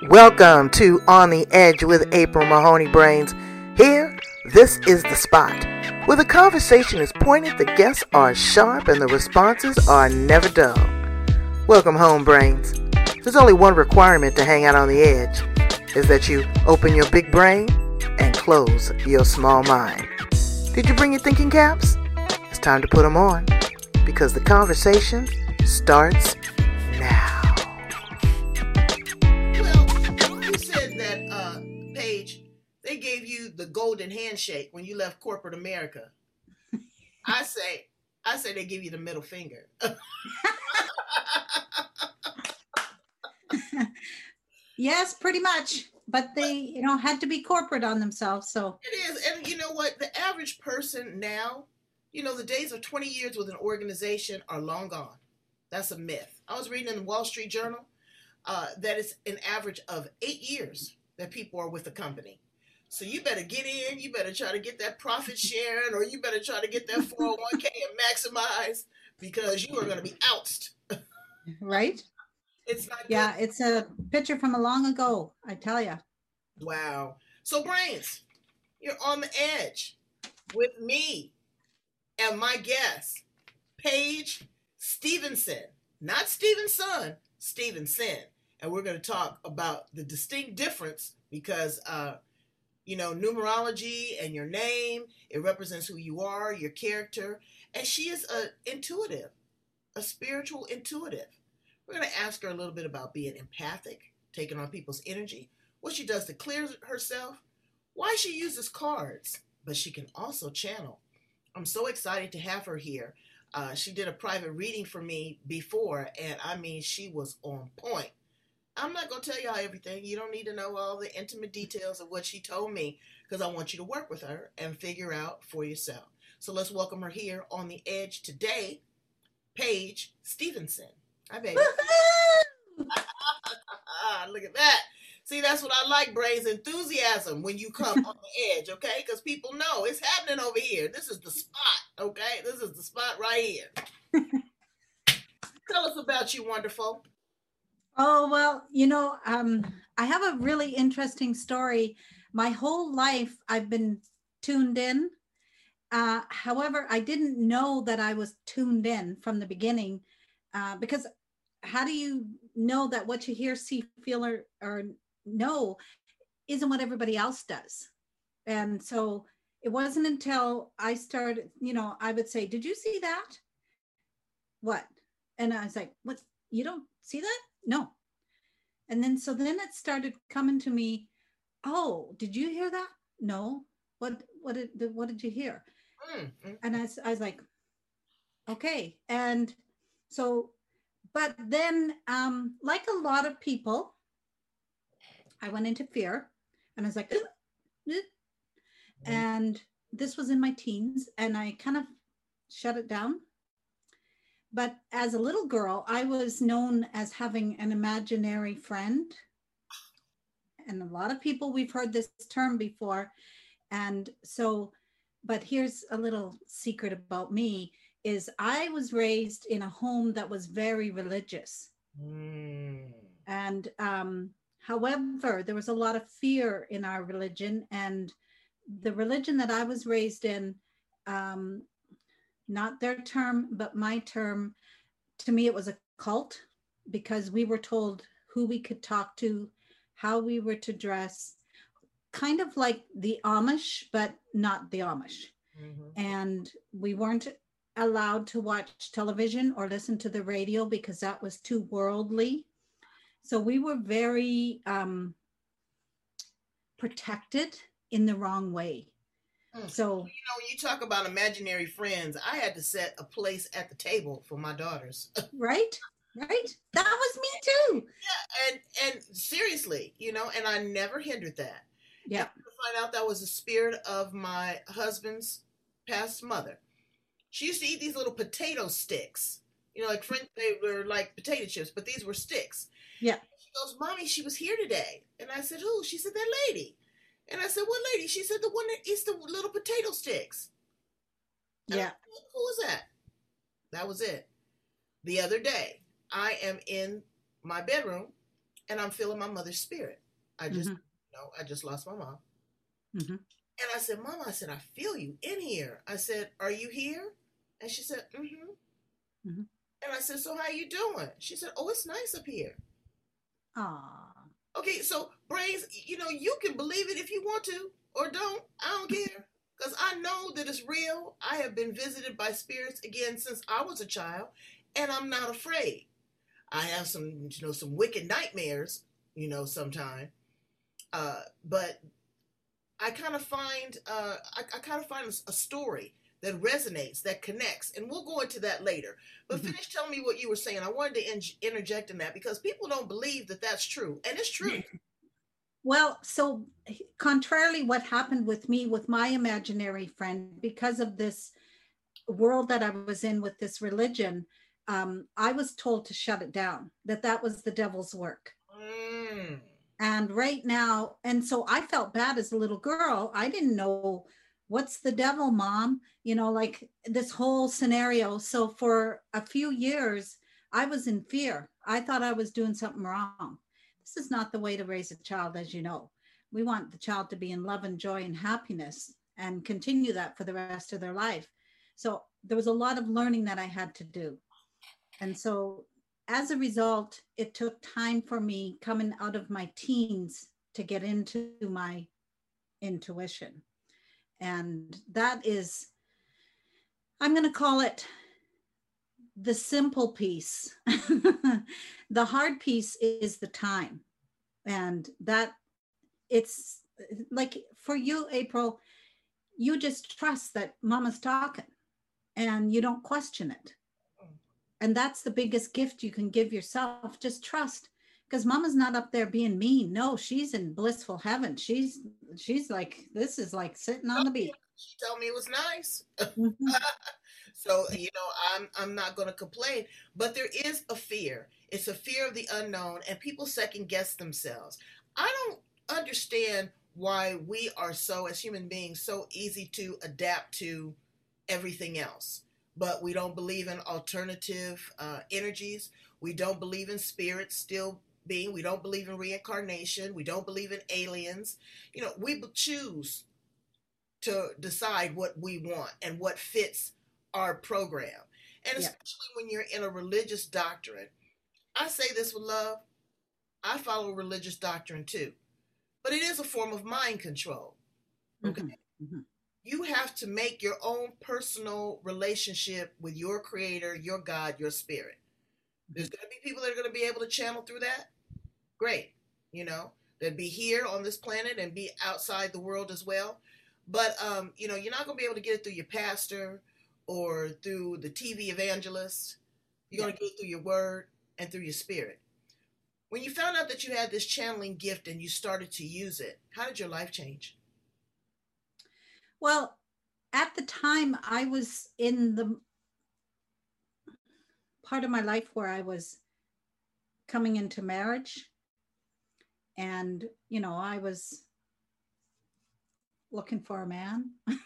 Welcome to On the Edge with April Mahoney Brains. Here, this is the spot where the conversation is pointed, the guests are sharp, and the responses are never dull. Welcome home, Brains. There's only one requirement to hang out on the edge, is that you open your big brain and close your small mind. Did you bring your thinking caps? It's time to put them on, because the conversation starts now. They gave you the golden handshake when you left corporate America. I say they give you the middle finger. Yes, pretty much. But they, had to be corporate on themselves. So it is. And you know what? The average person now, the days of 20 years with an organization are long gone. That's a myth. I was reading in the Wall Street Journal that it's an average of 8 years that people are with the company. So you better get in, you better try to get that profit sharing, or you better try to get that 401k and maximize, because you are going to be ousted. Right? It's not good. Yeah, it's a picture from a long ago, I tell you. Wow. So Brains, you're on the edge with me and my guest, Paige Stevenson. Not Stevenson, Stevenson. And we're going to talk about the distinct difference because numerology and your name, it represents who you are, your character. And she is a spiritual intuitive. We're going to ask her a little bit about being empathic, taking on people's energy, what she does to clear herself, why she uses cards, but she can also channel. I'm so excited to have her here. She did a private reading for me before, and she was on point. I'm not going to tell y'all everything. You don't need to know all the intimate details of what she told me, because I want you to work with her and figure out for yourself. So let's welcome her here on the edge today, Paige Stevenson. Hi, baby. Look at that. See, that's what I like, Brains, enthusiasm when you come on the edge, okay? Because people know it's happening over here. This is the spot, okay? This is the spot right here. Tell us about you, wonderful. Oh, well, I have a really interesting story. My whole life, I've been tuned in. However, I didn't know that I was tuned in from the beginning, because how do you know that what you hear, see, feel, or know isn't what everybody else does? And so it wasn't until I started, I would say, did you see that? What? And I was like, what? You don't see that? No. And then it started coming to me. Oh, did you hear that? No. What did you hear? Mm-hmm. And I was like, okay. And so, but then, like a lot of people, I went into fear, and I was like, and this was in my teens, and I kind of shut it down. But as a little girl, I was known as having an imaginary friend. And a lot of people, we've heard this term before. And so, but here's a little secret about me, is I was raised in a home that was very religious. And however, there was a lot of fear in our religion. And the religion that I was raised in, not their term, but my term, to me, it was a cult, because we were told who we could talk to, how we were to dress, kind of like the Amish, but not the Amish. Mm-hmm. And we weren't allowed to watch television or listen to the radio because that was too worldly. So we were very protected in the wrong way. So, you talk about imaginary friends. I had to set a place at the table for my daughters. Right. That was me too. Yeah, and seriously, and I never hindered that. Yeah. And to find out that was the spirit of my husband's past mother. She used to eat these little potato sticks. Like French, they were like potato chips, but these were sticks. Yeah. She goes, "Mommy, she was here today." And I said, "Who?" She said, "That lady." And I said, "What lady?" She said, "The one that eats the little potato sticks." And Yeah. I said, "Who was that?" That was it. The other day, I am in my bedroom and I'm feeling my mother's spirit. I just, Mm-hmm. I just lost my mom. Mm-hmm. And I said, Mama, I said, I feel you in here. I said, are you here? And she said, mm-hmm. Mm-hmm. And I said, so how you doing? She said, oh, it's nice up here. Ah. Okay, so brains, you can believe it if you want to or don't. I don't care. Because I know that it's real. I have been visited by spirits again since I was a child, and I'm not afraid. I have some wicked nightmares, sometime. But I kind of find a story that resonates, that connects, and we'll go into that later. But Mm-hmm. finish telling me what you were saying. I wanted to interject in that because people don't believe that that's true, and it's true. Well, so contrarily, what happened with me, with my imaginary friend, because of this world that I was in with this religion, I was told to shut it down, that was the devil's work. Mm. And right now, and so I felt bad as a little girl. I didn't know what's the devil, mom, like this whole scenario. So for a few years, I was in fear. I thought I was doing something wrong. This is not the way to raise a child, as you know. We want the child to be in love and joy and happiness and continue that for the rest of their life. So there was a lot of learning that I had to do. And so as a result, it took time for me coming out of my teens to get into my intuition. And that is, I'm going to call it the simple piece. The hard piece is the time. And that it's like for you, April, you just trust that mama's talking and you don't question it. And that's the biggest gift you can give yourself. Just trust, because mama's not up there being mean. No, she's in blissful heaven. She's like, this is like sitting on the beach. She told me it was nice. Mm-hmm. So, I'm not going to complain, but there is a fear. It's a fear of the unknown, and people second guess themselves. I don't understand why we are so, as human beings, so easy to adapt to everything else. But we don't believe in alternative energies. We don't believe in spirits still being. We don't believe in reincarnation. We don't believe in aliens. We choose to decide what we want and what fits our program. And especially when you're in a religious doctrine, I say this with love. I follow religious doctrine too, but it is a form of mind control. Okay. Mm-hmm. Mm-hmm. You have to make your own personal relationship with your creator, your God, your spirit. There's going to be people that are going to be able to channel through that. Great. They'd be here on this planet and be outside the world as well. But, you're not going to be able to get it through your pastor or through the TV evangelist. You're going to get it through your word and through your spirit. When you found out that you had this channeling gift and you started to use it, how did your life change? Well, at the time, I was in the part of my life where I was coming into marriage. And, I was looking for a man.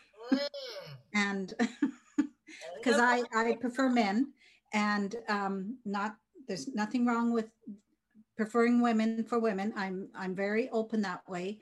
And because I prefer men, and there's nothing wrong with preferring women for women. I'm very open that way.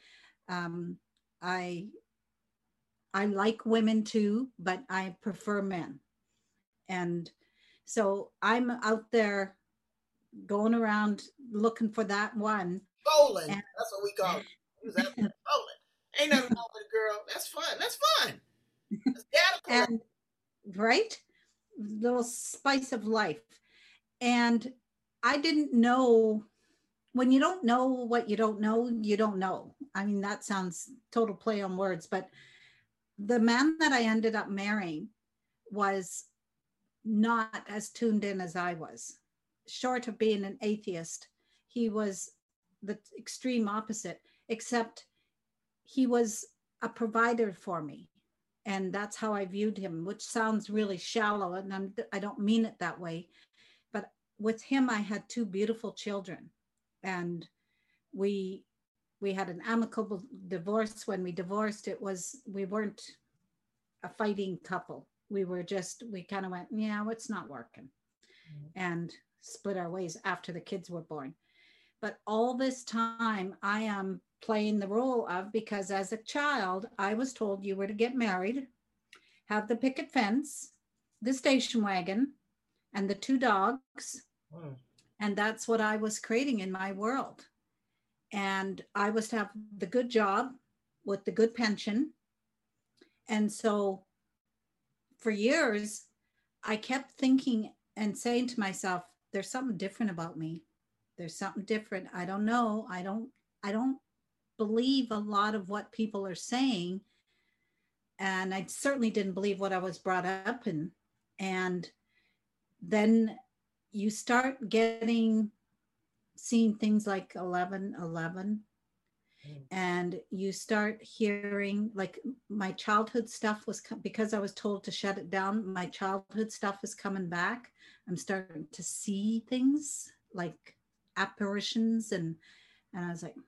I like women too, but I prefer men. And so I'm out there going around looking for that one. Bowling. That's what we call it. He was out there bowling. Ain't nothing wrong with a girl. That's fun. That's fun. That's and right? Little spice of life. And I didn't know, when you don't know what you don't know, you don't know. I mean, that sounds total play on words, but the man that I ended up marrying was not as tuned in as I was. Short of being an atheist, he was the extreme opposite, except he was a provider for me. And that's how I viewed him, which sounds really shallow, and I don't mean it that way. But with him, I had two beautiful children, and we had an amicable divorce. When we divorced, we weren't a fighting couple. We kind of went, yeah, it's not working, and split our ways after the kids were born. But all this time, I am playing the role of, because as a child, I was told you were to get married, have the picket fence, the station wagon, and the 2 dogs. Mm. And that's what I was creating in my world. And I was to have the good job with the good pension. And so for years, I kept thinking and saying to myself, there's something different about me. There's something different. I don't know. I don't believe a lot of what people are saying. And I certainly didn't believe what I was brought up in. And then you start seeing things like 11:11, and you start hearing, like, my childhood stuff was, because I was told to shut it down, my childhood stuff is coming back. I'm starting to see things like apparitions, and I was like,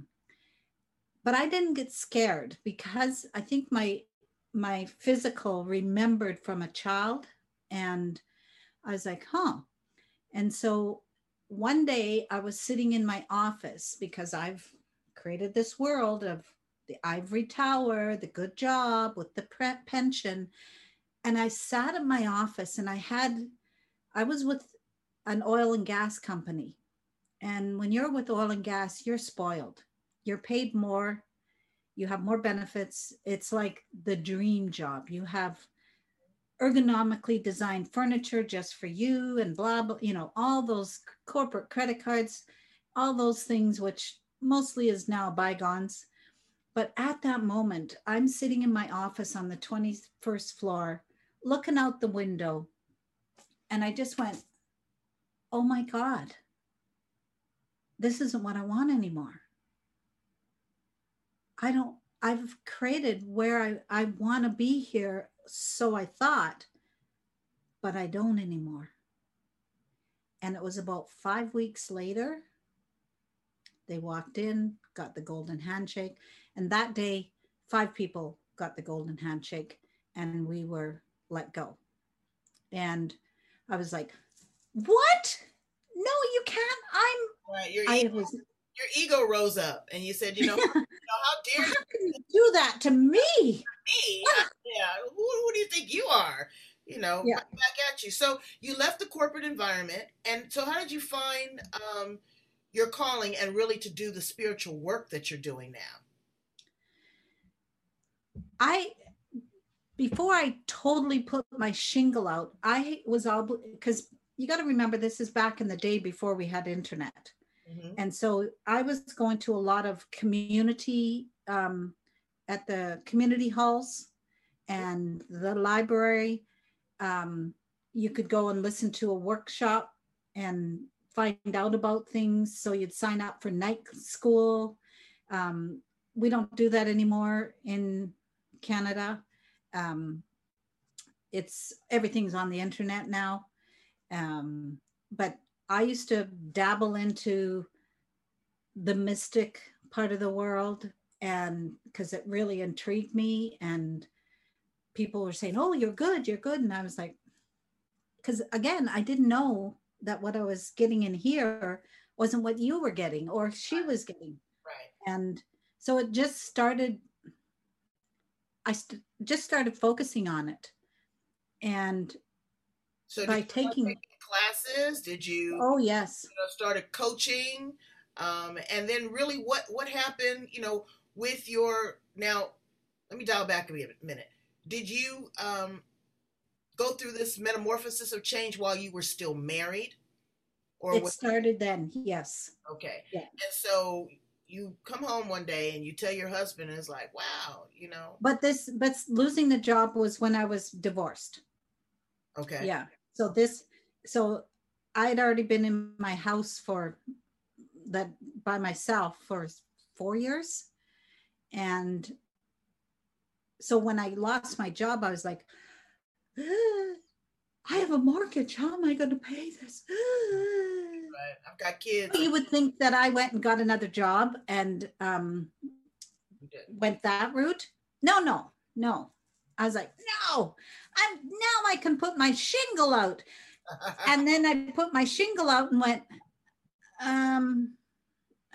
but I didn't get scared, because I think my physical remembered from a child, and I was like, and so one day I was sitting in my office, because I've created this world of the ivory tower, the good job with the pension. And I sat in my office, and I was with an oil and gas company. And when you're with oil and gas, you're spoiled. You're paid more. You have more benefits. It's like the dream job. You have ergonomically designed furniture just for you, and blah, blah, all those corporate credit cards, all those things, which mostly is now bygones. But at that moment, I'm sitting in my office on the 21st floor, looking out the window, and I just went, oh my God, this isn't what I want anymore. I've created where I want to be here, so I thought, but I don't anymore. And it was about 5 weeks later, they walked in, got the golden handshake. And that day, 5 people got the golden handshake, and we were let go. And I was like, what? No, you can't. Right. Your ego rose up, and you said, how dare how can you do that to me? Me? Yeah. Who do you think you are? Back at you. So you left the corporate environment. And so how did you find your calling, and really to do the spiritual work that you're doing now? Before I totally put my shingle out, I was because you got to remember, this is back in the day before we had internet. Mm-hmm. And so I was going to a lot of community, at the community halls and the library. You could go and listen to a workshop and find out about things. So you'd sign up for night school. We don't do that anymore in Canada. Everything's on the internet now. But I used to dabble into the mystic part of the world, and because it really intrigued me, and people were saying, oh, you're good. And I was like, because again, I didn't know that what I was getting in here wasn't what you were getting or she was getting. Right. And so it just started, just started focusing on it. And so by taking classes, did you? Oh, yes. Started coaching. And then really what happened, with your, now, let me dial back a minute. Did you go through this metamorphosis of change while you were still married? Or it started then, yes. Okay. Yeah. And so you come home one day and you tell your husband, and it's like, wow, But losing the job was when I was divorced. Okay. Yeah. So I'd already been in my house by myself for 4 years. And so when I lost my job, I was like, I have a mortgage. How am I going to pay this? Right. I've got kids. You would think that I went and got another job and went that route. No. I was like, no, now I can put my shingle out. And then I put my shingle out and went,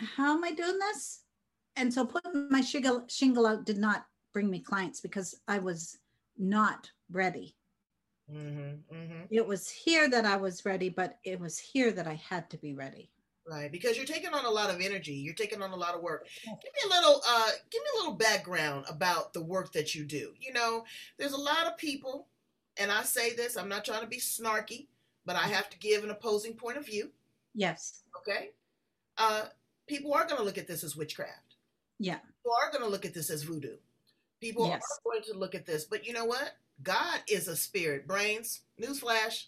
how am I doing this? And so putting my shingle out did not bring me clients because I was not ready. It was here that I was ready, but it was here that I had to be ready. Right, because you're taking on a lot of energy. You're taking on a lot of work. Give me a little background about the work that you do. You know, there's a lot of people, and I say this, I'm not trying to be snarky, but I have to give an opposing point of view. Yes. Okay. People are going to look at this as witchcraft. Yeah. People are going to look at this as voodoo. People are going to look at this, but you know what? God is a spirit. Brains, newsflash.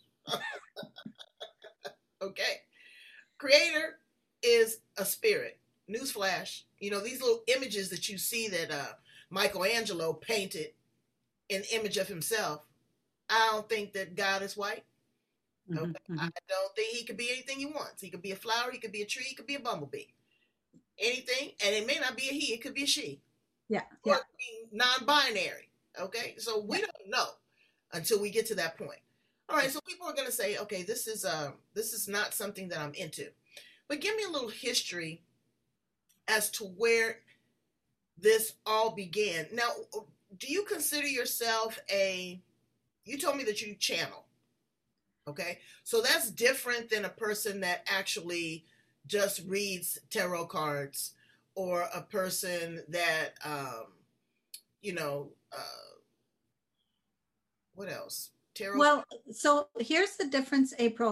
Okay. Creator is a spirit. Newsflash. You know, these little images that you see that Michelangelo painted, an image of himself. I don't think that God is white. Okay. I don't think he could be anything he wants. He could be a flower, he could be a tree, he could be a bumblebee. Anything, and it may not be a he, it could be a she. Yeah. Or it could be non-binary. Okay. So we don't know until we get to that point. All right, so people are going to say, okay, this is not something that I'm into. But give me a little history as to where this all began. Now, do you consider yourself you told me that you channel, okay? So that's different than a person that actually just reads tarot cards or a person that, what else? Well, so here's the difference, April.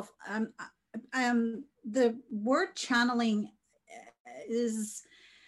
The word channeling is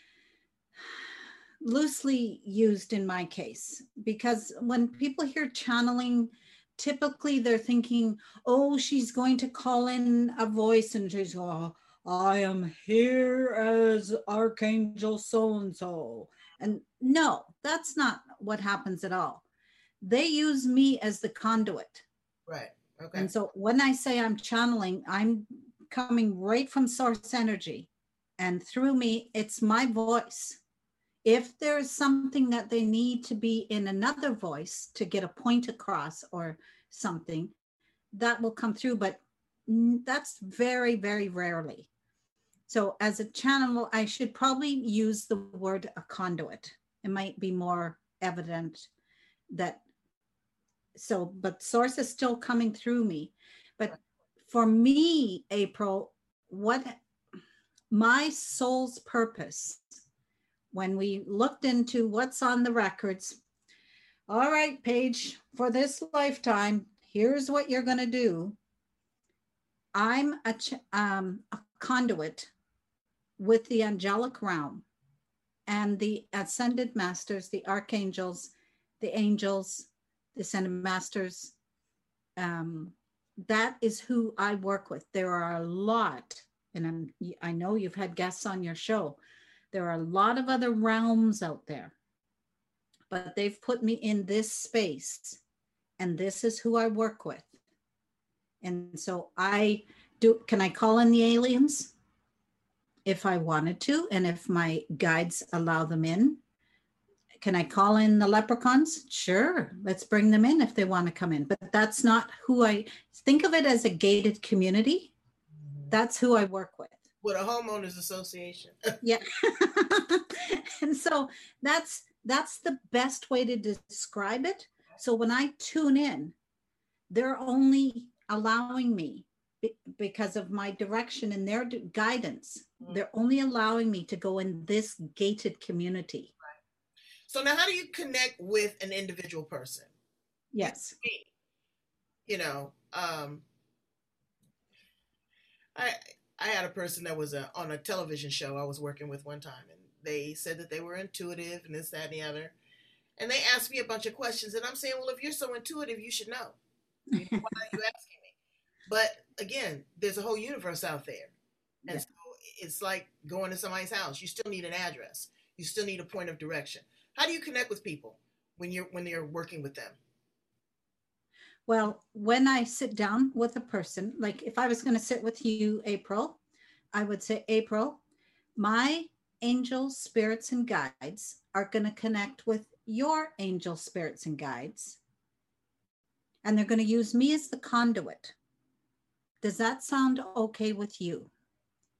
loosely used in my case, because when people hear channeling, typically they're thinking, oh, she's going to call in a voice and she's going, I am here as Archangel so-and-so. And no, that's not what happens at all. They use me as the conduit. Right. Okay. And so when I say I'm channeling, I'm coming right from source energy, and through me, it's my voice. If there's something that they need to be in another voice to get a point across or something, that will come through, but that's very, very rarely. So as a channel, I should probably use the word a conduit. It might be more evident that. So, but source is still coming through me. But for me, April, what my soul's purpose, when we looked into what's on the records, all right, Paige, for this lifetime, here's what you're going to do. I'm a conduit with the angelic realm and the ascended masters, the archangels, the angels, the ascended masters. That is who I work with. There are a lot, and I know you've had guests on your show. There are a lot of other realms out there, but they've put me in this space, and this is who I work with. And so can I call in the aliens if I wanted to, and if my guides allow them in? Can I call in the leprechauns? Sure, let's bring them in if they want to come in. But that's not who I think of it as a gated community. That's who I work with. With a homeowners association. Yeah. And so that's the best way to describe it. So when I tune in, they're only allowing me because of my direction and their guidance. They're only allowing me to go in this gated community. So now how do you connect with an individual person? Yes. You know, I had a person that was on a television show I was working with one time, and they said that they were intuitive and this, that, and the other. And they asked me a bunch of questions, and I'm saying, well, if you're so intuitive, you should know. You know, why are you asking me? But again, there's a whole universe out there. And so it's like going to somebody's house. You still need an address. You still need a point of direction. How do you connect with people when you're working with them? Well, when I sit down with a person, like if I was going to sit with you, April, I would say, April, my angels, spirits, and guides are going to connect with your angel, spirits, and guides. And they're going to use me as the conduit. Does that sound okay with you?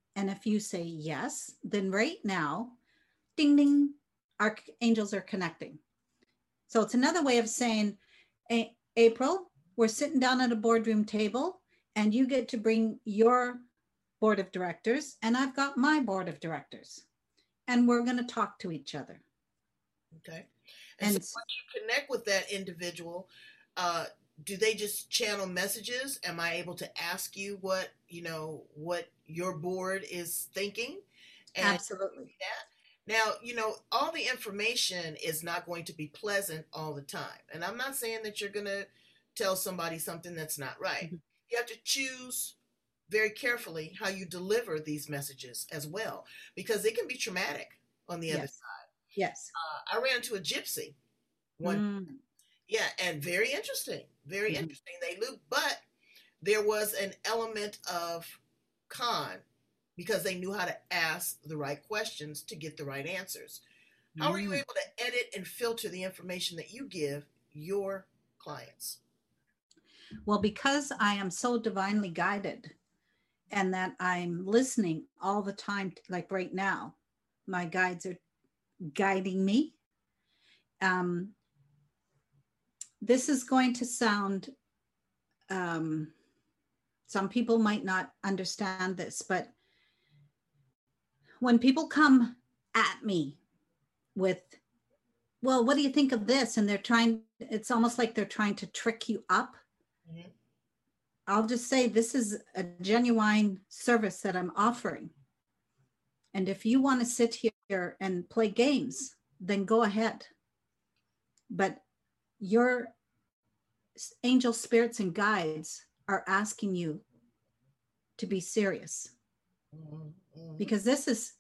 And if you say yes, then right now, ding, ding, archangels are connecting. So it's another way of saying, April, we're sitting down at a boardroom table and you get to bring your board of directors and I've got my board of directors and we're going to talk to each other. Okay. And so once you connect with that individual, do they just channel messages? Am I able to ask you what your board is thinking? And absolutely. Now, all the information is not going to be pleasant all the time. And I'm not saying that you're going to tell somebody something that's not right. Mm-hmm. You have to choose very carefully how you deliver these messages as well, because it can be traumatic on the other side. Yes. I ran into a gypsy one. Yeah, and very interesting. Very interesting. They looped, but there was an element of con because they knew how to ask the right questions to get the right answers. How are you able to edit and filter the information that you give your clients? Well, because I am so divinely guided and that I'm listening all the time, like right now, my guides are guiding me. This is going to sound, some people might not understand this, but when people come at me with, well, what do you think of this? And it's almost like they're trying to trick you up. Mm-hmm. I'll just say this is a genuine service that I'm offering. And if you want to sit here and play games, then go ahead. But your angel spirits and guides are asking you to be serious. Mm-hmm. Because this is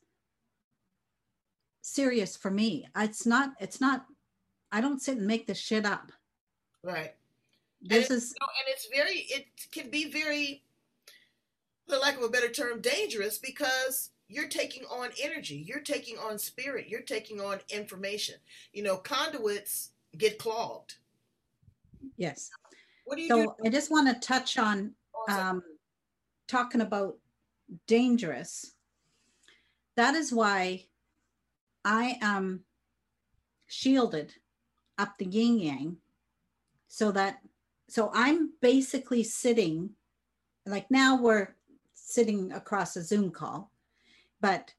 serious for me. It's not, I don't sit and make this shit up. Right. It can be very, for lack of a better term, dangerous, because you're taking on energy, you're taking on spirit, you're taking on information. Conduits get clogged. Yes. What do you do? I just want to touch on talking about dangerous. That is why I am shielded up the yin yang, so I'm basically sitting, like now we're sitting across a Zoom call, but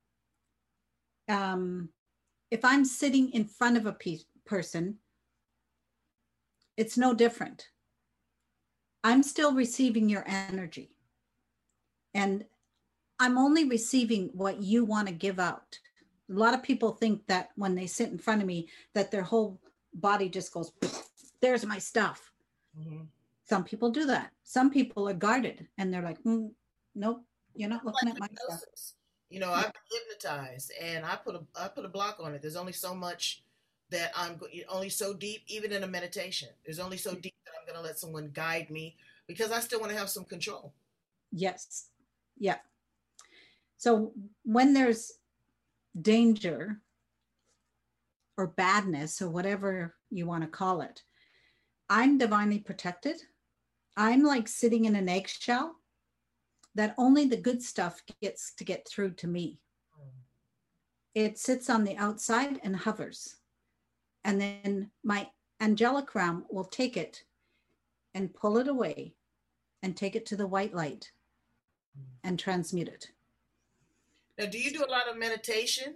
if I'm sitting in front of a person, it's no different. I'm still receiving your energy. And I'm only receiving what you want to give out. A lot of people think that when they sit in front of me, that their whole body just goes, there's my stuff. Mm-hmm. Some people do that. Some people are guarded and they're like, nope, you're not looking at my stuff. I've been hypnotized and I put a block on it. There's only so much that only so deep, even in a meditation, there's only so deep that I'm going to let someone guide me, because I still want to have some control. Yes. Yeah. So when there's danger or badness or whatever you want to call it, I'm divinely protected. I'm like sitting in an eggshell that only the good stuff gets to get through to me. It sits on the outside and hovers. And then my angelic realm will take it and pull it away and take it to the white light and transmute it. Now, do you do a lot of meditation?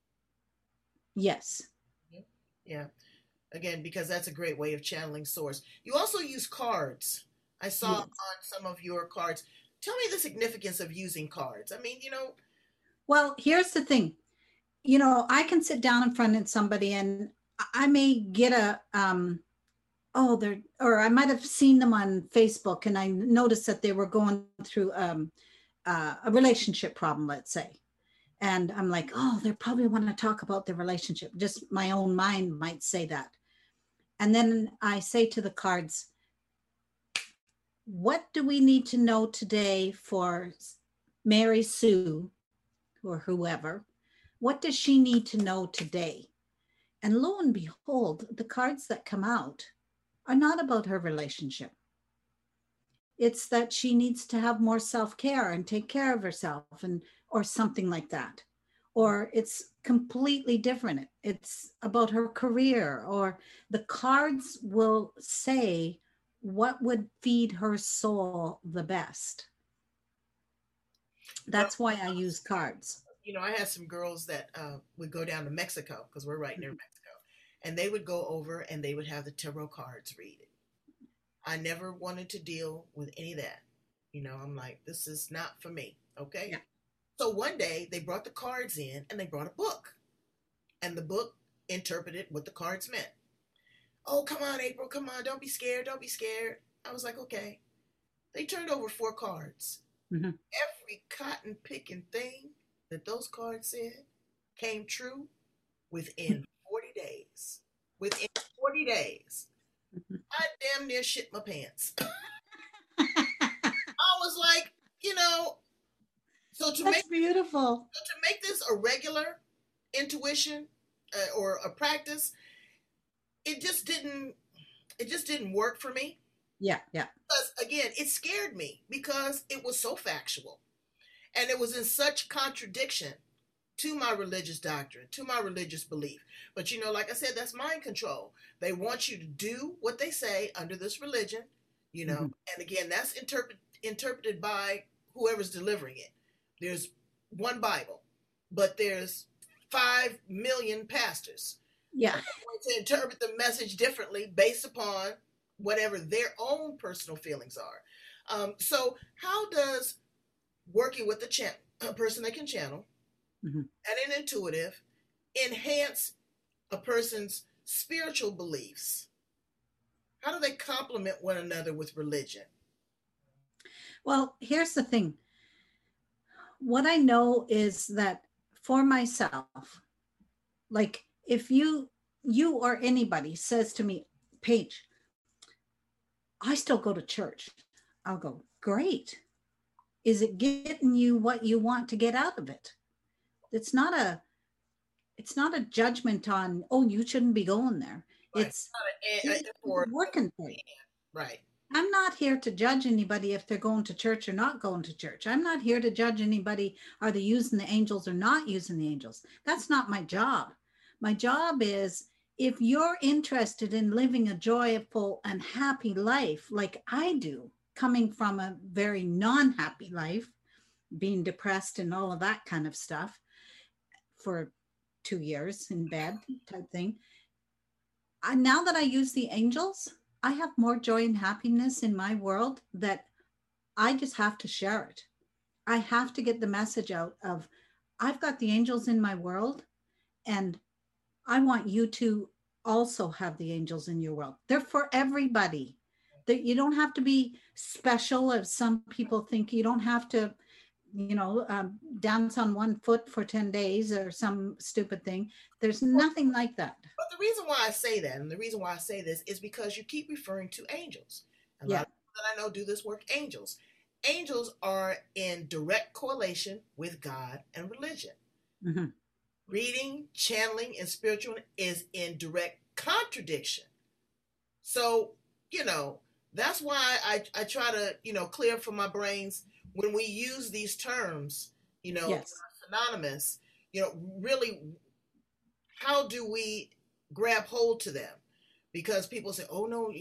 Yes. Yeah. Again, because that's a great way of channeling source. You also use cards. I saw on some of your cards. Tell me the significance of using cards. I mean, Well, here's the thing. I can sit down in front of somebody and I may get or I might have seen them on Facebook and I noticed that they were going through a relationship problem, let's say. And I'm like, oh, they probably want to talk about their relationship. Just my own mind might say that. And then I say to the cards, what do we need to know today for Mary Sue or whoever? What does she need to know today? And lo and behold, the cards that come out are not about her relationship. It's that she needs to have more self-care and take care of herself, and or something like that. Or it's completely different. It's about her career, or the cards will say what would feed her soul the best. That's why I use cards. I had some girls that would go down to Mexico because we're right near Mexico, and they would go over and they would have the tarot cards read it. I never wanted to deal with any of that. I'm like, this is not for me. Okay. Yeah. So one day they brought the cards in and they brought a book, and the book interpreted what the cards meant. Oh, come on, April. Come on. Don't be scared. Don't be scared. I was like, okay. They turned over 4 cards. Mm-hmm. Every cotton picking thing that those cards said came true within 40 days. Within 40 days. I damn near shit my pants. I was like, so That's beautiful. To make this a regular intuition or a practice, it just didn't work for me. Yeah. Because again, it scared me because it was so factual, and it was in such contradiction to my religious doctrine, to my religious belief. But like I said, that's mind control. They want you to do what they say under this religion, mm-hmm. And again, that's interpreted by whoever's delivering it. There's one Bible, but there's 5 million pastors. Yeah. They're going to interpret the message differently based upon whatever their own personal feelings are. So how does working with a person that can channel, mm-hmm. and an intuitive enhance a person's spiritual beliefs? How do they complement one another with religion? Well, here's the thing. What I know is that for myself, like if you or anybody says to me, Paige, I still go to church, I'll go, great. Is it getting you what you want to get out of it? It's not a judgment on, oh, you shouldn't be going there. Right. It's working for you. Right. I'm not here to judge anybody if they're going to church or not going to church. I'm not here to judge anybody, are they using the angels or not using the angels? That's not my job. My job is, if you're interested in living a joyful and happy life like I do, coming from a very non-happy life, being depressed and all of that kind of stuff for 2 years in bed type thing. Now that I use the angels, I have more joy and happiness in my world that I just have to share it. I have to get the message out of, I've got the angels in my world, and I want you to also have the angels in your world. They're for everybody. You don't have to be special, as some people think. You don't have to, dance on one foot for 10 days or some stupid thing. There's nothing like that. But the reason why I say that, and the reason why I say this, is because you keep referring to angels. A lot of people that I know do this work, angels. Angels are in direct correlation with God and religion. Mm-hmm. Reading, channeling, and spiritual is in direct contradiction. So, that's why I try to, clear from my brains when we use these terms, synonymous, really, how do we grab hold to them? Because people say, oh no,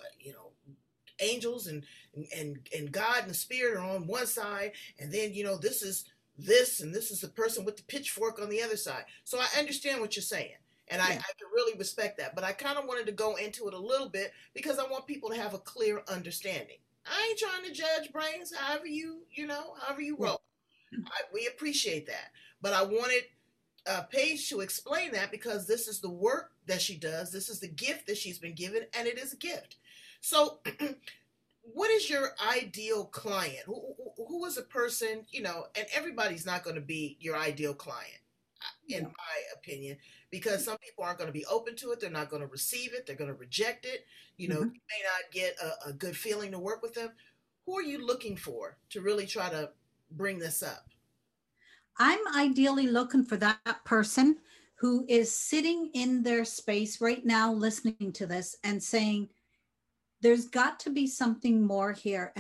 angels and God and the spirit are on one side, and then, this is this, and this is the person with the pitchfork on the other side. So I understand what you're saying. And I can really respect that. But I kind of wanted to go into it a little bit because I want people to have a clear understanding. I ain't trying to judge brains, however you roll. We appreciate that. But I wanted Paige to explain that because this is the work that she does. This is the gift that she's been given, and it is a gift. So what is your ideal client? Who is a person, and everybody's not going to be your ideal client, in my opinion, because some people aren't going to be open to it. They're not going to receive it. They're going to reject it. You may not get a good feeling to work with them. Who are you looking for to really try to bring this up? I'm ideally looking for that person who is sitting in their space right now, listening to this and saying, there's got to be something more here, and I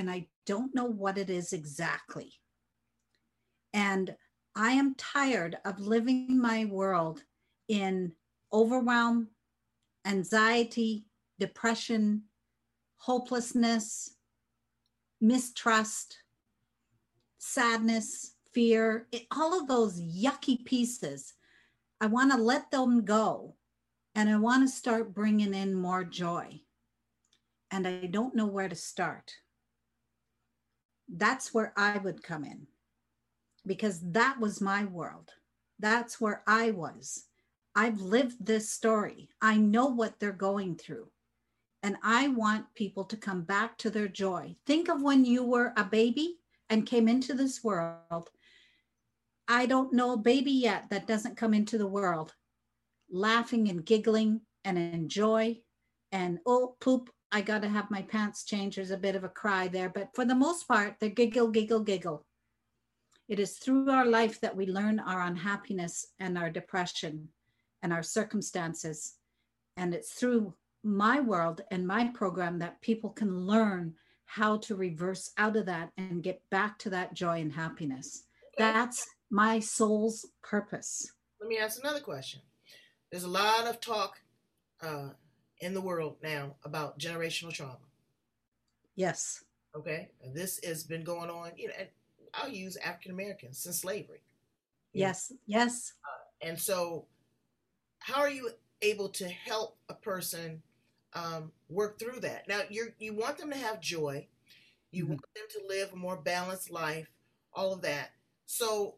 don't know what it is exactly. And I am tired of living my world in overwhelm, anxiety, depression, hopelessness, mistrust, sadness, fear, all of those yucky pieces. I want to let them go, and I want to start bringing in more joy. And I don't know where to start. That's where I would come in, because that was my world. That's where I was. I've lived this story. I know what they're going through. And I want people to come back to their joy. Think of when you were a baby and came into this world. I don't know a baby yet that doesn't come into the world laughing and giggling and enjoy. And oh, poop, I got to have my pants changed. There's a bit of a cry there. But for the most part, they're giggle, giggle, giggle. It is through our life that we learn our unhappiness and our depression and our circumstances. And it's through my world and my program that people can learn how to reverse out of that and get back to that joy and happiness. That's my soul's purpose. Let me ask another question. There's a lot of talk in the world now about generational trauma. Yes. Okay. And this has been going on, and I'll use African Americans since slavery. Yes. Yes. And so how are you able to help a person work through that? Now, you want them to have joy. You want them to live a more balanced life, all of that. So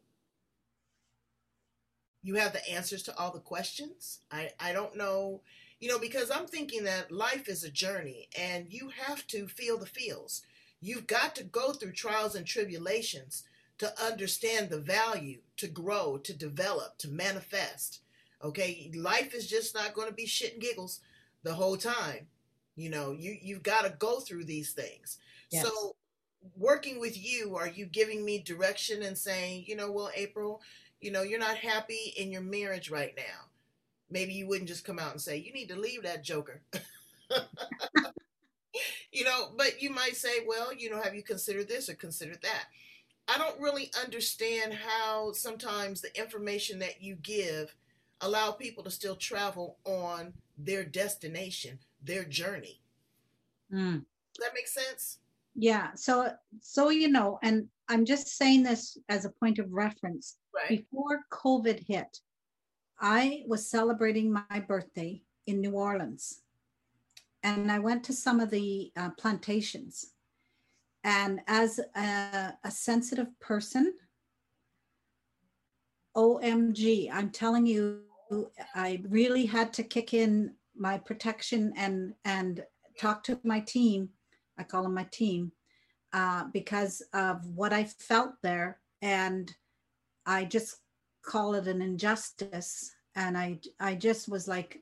you have the answers to all the questions. I don't know, because I'm thinking that life is a journey and you have to feel the feels. You've got to go through trials and tribulations to understand the value, to grow, to develop, to manifest. Okay, life is just not going to be shit and giggles the whole time. You've got to go through these things. Yes. So working with you, are you giving me direction and saying, well, April, you're not happy in your marriage right now. Maybe you wouldn't just come out and say, you need to leave that joker. But you might say, well, have you considered this or considered that? I don't really understand how sometimes the information that you give allow people to still travel on their destination, their journey. Does that make sense? Yeah. So, and I'm just saying this as a point of reference. Right. Before COVID hit, I was celebrating my birthday in New Orleans. And I went to some of the plantations. And as a sensitive person, OMG, I'm telling you, I really had to kick in my protection and talk to my team. I call them my team, because of what I felt there. And I just call it an injustice. And I just was like,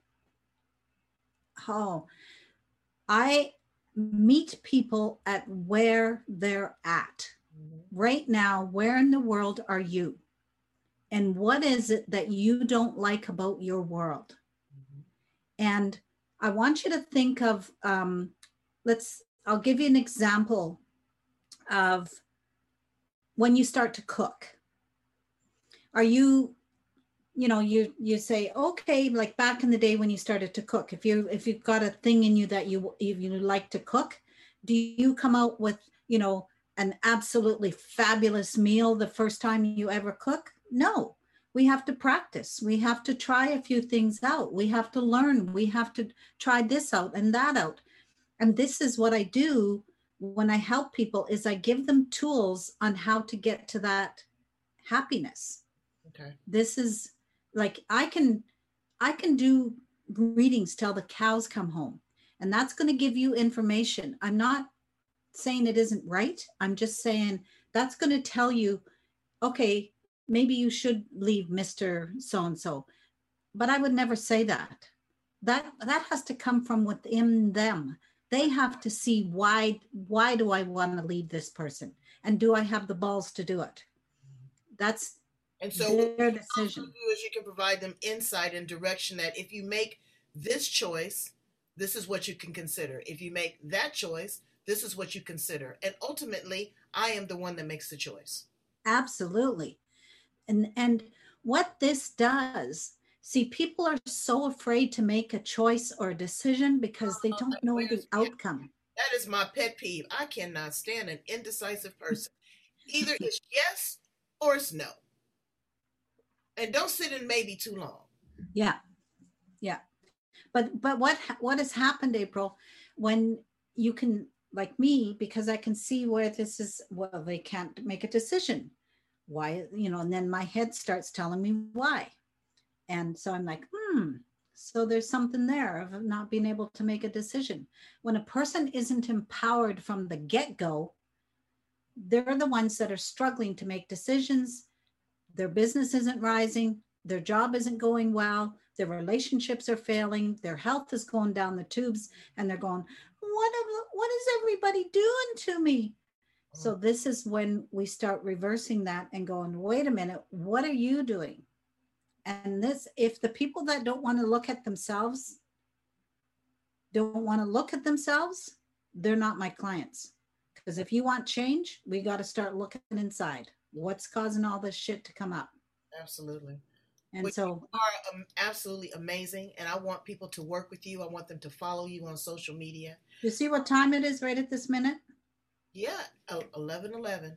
oh, I meet people at where they're at. Right now, where in the world are you? And what is it that you don't like about your world? And I want you to think of, I'll give you an example of when you start to cook. Are you say, okay, like back in the day when you started to cook, if you've got a thing in you that you like to cook, do you come out with, an absolutely fabulous meal the first time you ever cook? No, we have to practice. We have to try a few things out. We have to learn. We have to try this out and that out. And this is what I do when I help people, is I give them tools on how to get to that happiness. Okay. This is like, I can do readings till the cows come home, and that's going to give you information. I'm not saying it isn't right. I'm just saying that's going to tell you, okay, maybe you should leave Mr. So-and-so, but I would never say that. That has to come from within them. They have to see why do I want to leave this person? And do I have the balls to do it? That's their decision. What you do is you can provide them insight and direction that if you make this choice, this is what you can consider. If you make that choice, This is what you consider. And ultimately, I am the one that makes the choice. Absolutely. And what this does, see, people are so afraid to make a choice or a decision because they don't know the outcome. That is my pet peeve. I cannot stand an indecisive person. Either it's yes or it's no. And don't sit in maybe too long. Yeah. Yeah. But what has happened, April, when you can, like me, because I can see where this is, well, they can't make a decision. Why, and then my head starts telling me why. And so I'm like, so there's something there of not being able to make a decision. When a person isn't empowered from the get-go, they're the ones that are struggling to make decisions. Their business isn't rising, their job isn't going well, their relationships are failing, their health is going down the tubes, and they're going, what is everybody doing to me? So this is when we start reversing that and going, wait a minute, what are you doing? And this, if the people that don't want to look at themselves, they're not my clients. Because if you want change, we got to start looking inside. What's causing all this shit to come up? Absolutely. And so you are absolutely amazing. And I want people to work with you. I want them to follow you on social media. You see what time it is right at this minute? Yeah, 11:11.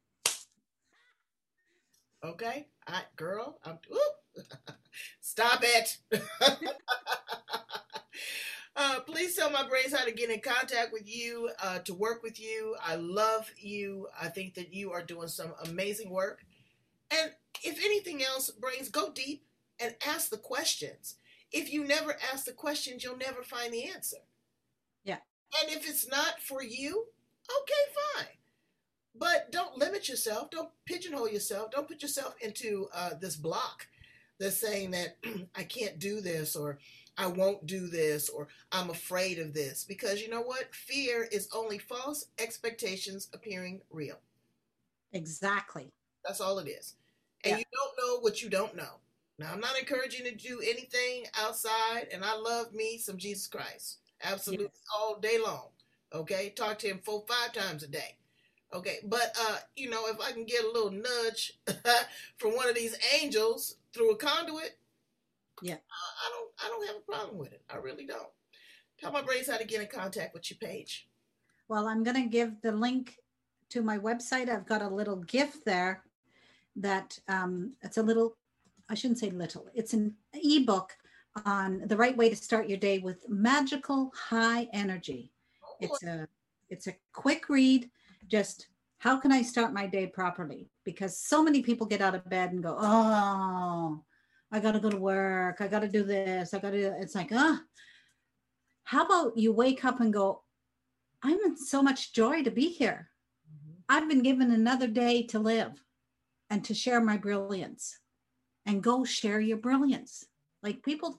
Okay, girl, stop it. Please tell my brains how to get in contact with you, to work with you. I love you. I think that you are doing some amazing work. And if anything else, brains, go deep and ask the questions. If you never ask the questions, you'll never find the answer. Yeah. And if it's not for you, okay, fine. But don't limit yourself. Don't pigeonhole yourself. Don't put yourself into this block that's saying that I can't do this, or I won't do this, or I'm afraid of this. Because you know what? Fear is only false expectations appearing real. Exactly. That's all it is. And you don't know what you don't know. Now, I'm not encouraging you to do anything outside, and I love me some Jesus Christ. Absolutely, all day long. Okay? Talk to him 4-5 times a day. Okay, but if I can get a little nudge from one of these angels through a conduit, I don't have a problem with it. I really don't. Tell my brains how to get in contact with your page. Well, I'm going to give the link to my website. I've got a little gift there that it's a little, I shouldn't say little, it's an ebook on the right way to start your day with magical high energy. It's a quick read. Just how can I start my day properly? Because so many people get out of bed and go, oh, I got to go to work. I got to do this. It's like, how about you wake up and go, I'm in so much joy to be here. Mm-hmm. I've been given another day to live and to share my brilliance, and go share your brilliance. Like people,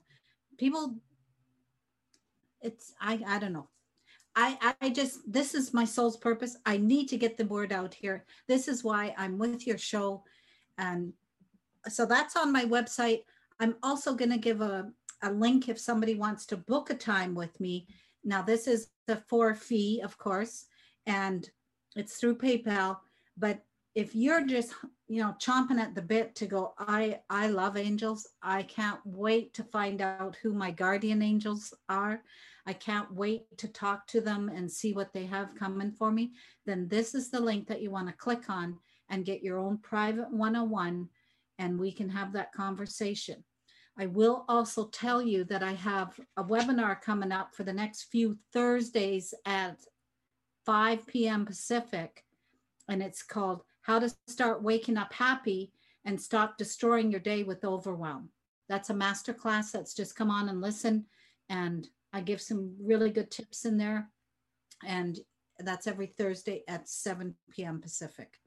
it's, I don't know. I just, this is my soul's purpose. I need to get the word out here. This is why I'm with your show. And so that's on my website. I'm also going to give a link if somebody wants to book a time with me. Now, this is the for fee, of course, and it's through PayPal. But if you're just, chomping at the bit to go, I love angels. I can't wait to find out who my guardian angels are. I can't wait to talk to them and see what they have coming for me. Then this is the link that you want to click on and get your own private 101, and we can have that conversation. I will also tell you that I have a webinar coming up for the next few Thursdays at 5 p.m. Pacific, and it's called How to Start Waking Up Happy and Stop Destroying Your Day with Overwhelm. That's a masterclass. That's just come on and listen, and I give some really good tips in there, and that's every Thursday at 7 p.m. Pacific.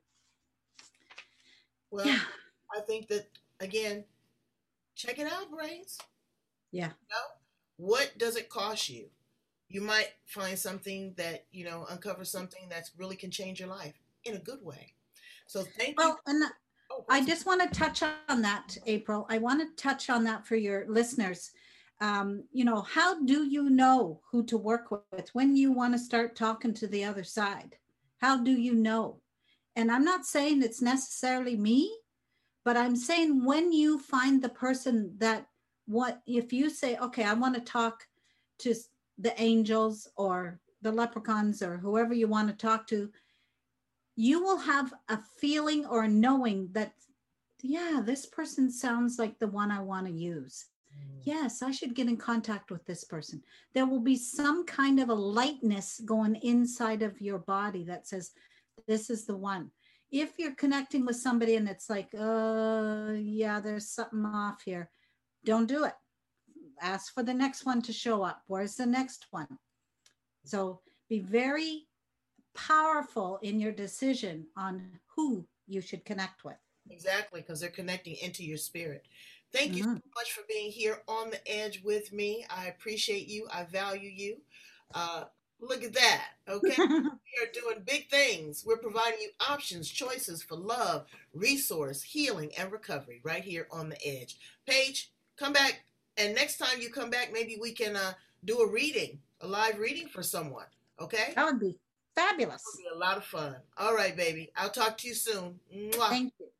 Well, yeah. I think that, again, check it out, brains. Yeah. What does it cost you? You might find something that, uncover something that really can change your life in a good way. So thank you. And I just want to touch on that, April. I want to touch on that for your listeners. how do you know who to work with when you want to start talking to the other side? How do you know? And I'm not saying it's necessarily me, but I'm saying when you find the person that if you say, okay, I want to talk to the angels or the leprechauns or whoever you want to talk to, you will have a feeling or a knowing that, yeah, this person sounds like the one I want to use. Yes, I should get in contact with this person. There will be some kind of a lightness going inside of your body that says, this is the one. If you're connecting with somebody and it's like, yeah, there's something off here, don't do it. Ask for the next one to show up. Where's the next one? So be very powerful in your decision on who you should connect with. Exactly, because they're connecting into your spirit. Thank you so much for being here on the edge with me. I appreciate you. I value you. Look at that. Okay. We are doing big things. We're providing you options, choices for love, resource, healing, and recovery right here on the edge. Paige, come back. And next time you come back, maybe we can do a reading, a live reading for someone. Okay. That would be fabulous. It would be a lot of fun. All right, baby. I'll talk to you soon. Mwah. Thank you.